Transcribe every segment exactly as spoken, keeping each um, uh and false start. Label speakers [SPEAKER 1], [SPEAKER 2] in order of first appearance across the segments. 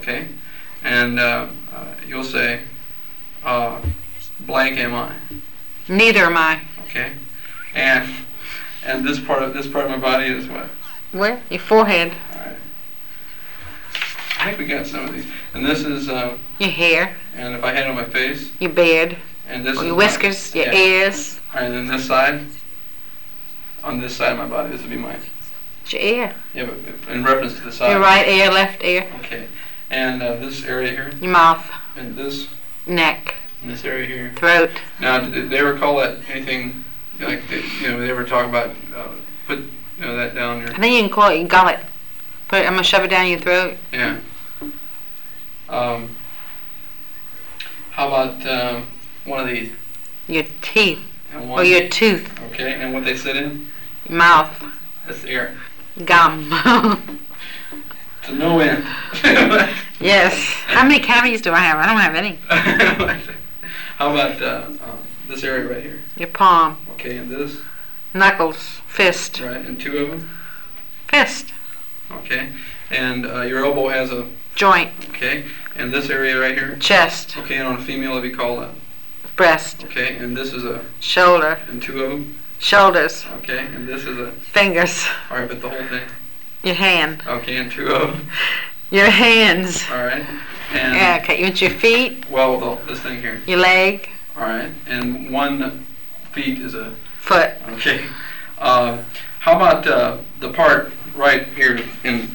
[SPEAKER 1] Okay, and uh, uh, you'll say, uh, blank am I.
[SPEAKER 2] Neither am I.
[SPEAKER 1] Okay, and and this part of this part of my body is what?
[SPEAKER 2] Where? Your forehead.
[SPEAKER 1] All right. I think we got some of these. And this is. Uh,
[SPEAKER 2] your hair.
[SPEAKER 1] And if I had it on my face.
[SPEAKER 2] Your beard.
[SPEAKER 1] And this
[SPEAKER 2] or
[SPEAKER 1] is
[SPEAKER 2] your whiskers. My, your
[SPEAKER 1] yeah.
[SPEAKER 2] ears.
[SPEAKER 1] All right, and then this side. On this side of my body, this would be mine.
[SPEAKER 2] It's your ear.
[SPEAKER 1] Yeah, but in reference to the side.
[SPEAKER 2] Your right ear, left ear.
[SPEAKER 1] Okay, and uh, this area here.
[SPEAKER 2] Your mouth.
[SPEAKER 1] And this.
[SPEAKER 2] Neck.
[SPEAKER 1] And this area here.
[SPEAKER 2] Throat.
[SPEAKER 1] Now, did they ever call that anything like they, you know? They ever talk about uh, put you know that down your?
[SPEAKER 2] I think you can call it your gullet. Put it, I'm gonna shove it down your throat.
[SPEAKER 1] Yeah. Um. How about um, one of these?
[SPEAKER 2] Your teeth.
[SPEAKER 1] And one,
[SPEAKER 2] or your tooth.
[SPEAKER 1] Okay, and what they sit in?
[SPEAKER 2] Your mouth.
[SPEAKER 1] That's air.
[SPEAKER 2] Gum.
[SPEAKER 1] To no end.
[SPEAKER 2] Yes. How many cavities do I have? I don't have any.
[SPEAKER 1] How about uh, um, this area right here?
[SPEAKER 2] Your palm.
[SPEAKER 1] Okay, and this?
[SPEAKER 2] Knuckles. Fist.
[SPEAKER 1] Right, and two of them?
[SPEAKER 2] Fist.
[SPEAKER 1] Okay, and uh, your elbow has a?
[SPEAKER 2] Joint.
[SPEAKER 1] Okay, and this area right here?
[SPEAKER 2] Chest.
[SPEAKER 1] Okay, and on a female it'd be called a?
[SPEAKER 2] Breast.
[SPEAKER 1] Okay, and this is a?
[SPEAKER 2] Shoulder.
[SPEAKER 1] And two of them?
[SPEAKER 2] Shoulders.
[SPEAKER 1] Okay, and this is a?
[SPEAKER 2] Fingers.
[SPEAKER 1] All right, but the whole thing?
[SPEAKER 2] Your hand.
[SPEAKER 1] Okay, and two of them?
[SPEAKER 2] Your hands.
[SPEAKER 1] All right. And
[SPEAKER 2] yeah, okay, with your feet.
[SPEAKER 1] Well, the, this thing here.
[SPEAKER 2] Your leg.
[SPEAKER 1] All right, and one feet is a?
[SPEAKER 2] Foot.
[SPEAKER 1] Okay. Uh, how about uh, the part right here in?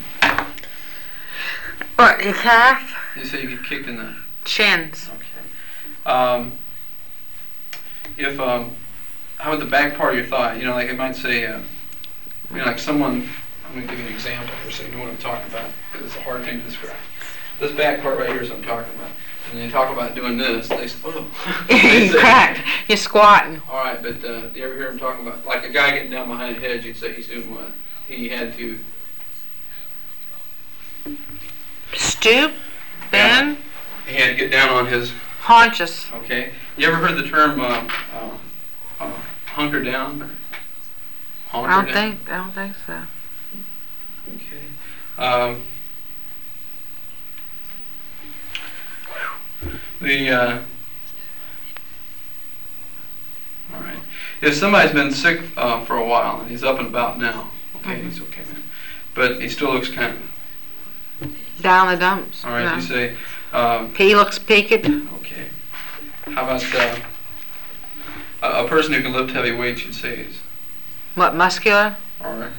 [SPEAKER 2] What, your calf?
[SPEAKER 1] You say you get kicked in the?
[SPEAKER 2] Shins.
[SPEAKER 1] Okay. Um, if um, how about the back part of your thigh? You know, like it might say, uh, you know, like someone. I'm going to give you an example here so you know what I'm talking about, because it's a hard thing to describe. This back part right here is what I'm talking about. And they talk about doing this. They say, oh.
[SPEAKER 2] You're cracked. You're squatting.
[SPEAKER 1] All right, but uh, you ever hear them talking about, like a guy getting down behind a hedge, you'd say he's doing what? He had to...
[SPEAKER 2] Stoop, bend.
[SPEAKER 1] Yeah. He had to get down on his...
[SPEAKER 2] Haunches.
[SPEAKER 1] Okay. You ever heard the term uh, uh, uh, hunker down? Hunker
[SPEAKER 2] I don't
[SPEAKER 1] down?
[SPEAKER 2] think, I don't think so.
[SPEAKER 1] Okay. Um, the uh, all right. If somebody's been sick uh, for a while and he's up and about now, okay, mm-hmm. he's okay now, but he still looks kind of
[SPEAKER 2] down the dumps.
[SPEAKER 1] All right.
[SPEAKER 2] No.
[SPEAKER 1] You say um,
[SPEAKER 2] he looks peaked.
[SPEAKER 1] Okay. How about uh, a, a person who can lift heavy weights? You'd say he's
[SPEAKER 2] what, muscular?
[SPEAKER 1] All right.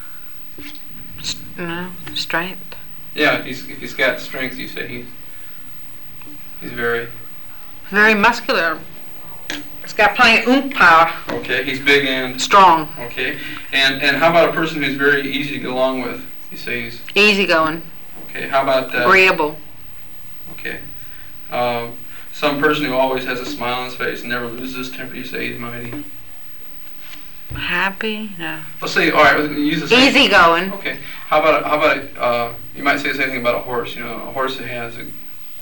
[SPEAKER 2] No, strength.
[SPEAKER 1] Yeah, if he's if he's got strength, you say he's he's very
[SPEAKER 2] very muscular. He's got plenty of oomph power.
[SPEAKER 1] Okay, he's big and
[SPEAKER 2] strong.
[SPEAKER 1] Okay, and and how about a person who's very easy to get along with? You say he's
[SPEAKER 2] easygoing.
[SPEAKER 1] Okay, how about uh,
[SPEAKER 2] agreeable?
[SPEAKER 1] Okay, um, some person who always has a smile on his face and never loses his temper. You say he's mighty
[SPEAKER 2] happy? No.
[SPEAKER 1] Let's say, all right, we'll use the same.
[SPEAKER 2] Easy going.
[SPEAKER 1] Okay. How about how about uh, you might say the same thing about a horse. You know, a horse that has a.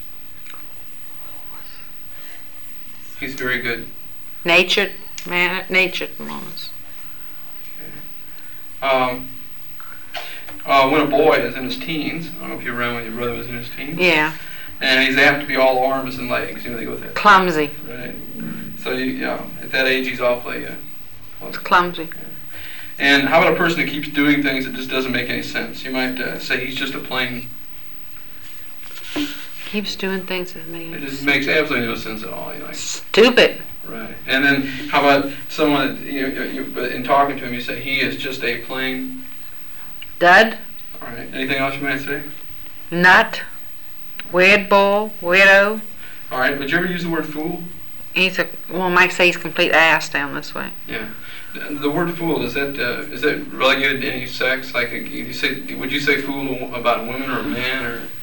[SPEAKER 1] He's very good.
[SPEAKER 2] Natured, man, natured moments.
[SPEAKER 1] Okay. Um. Uh, when a boy is in his teens, I don't know if you remember when your brother was in his teens.
[SPEAKER 2] Yeah.
[SPEAKER 1] And he's apt to be all arms and legs. You know, they go with that.
[SPEAKER 2] Clumsy.
[SPEAKER 1] Right. So you, you know, at that age, he's awfully. Uh,
[SPEAKER 2] It's clumsy.
[SPEAKER 1] Yeah. And how about a person who keeps doing things that just doesn't make any sense? You might uh, say he's just a plain...
[SPEAKER 2] Keeps doing things that make...
[SPEAKER 1] It just makes absolutely no sense at all. You like,
[SPEAKER 2] stupid.
[SPEAKER 1] Right. And then how about someone, that, you, you, you, in talking to him, you say he is just a plain...
[SPEAKER 2] Dud.
[SPEAKER 1] All right. Anything else you might say?
[SPEAKER 2] Nut. Weird ball. Weirdo.
[SPEAKER 1] All right. Would you ever use the word fool?
[SPEAKER 2] He's a... Well, Mike say he's complete ass down this way.
[SPEAKER 1] Yeah. The word "fool" is that uh, is that relegated to any sex? Like, you say, would you say "fool" about a woman or a man or?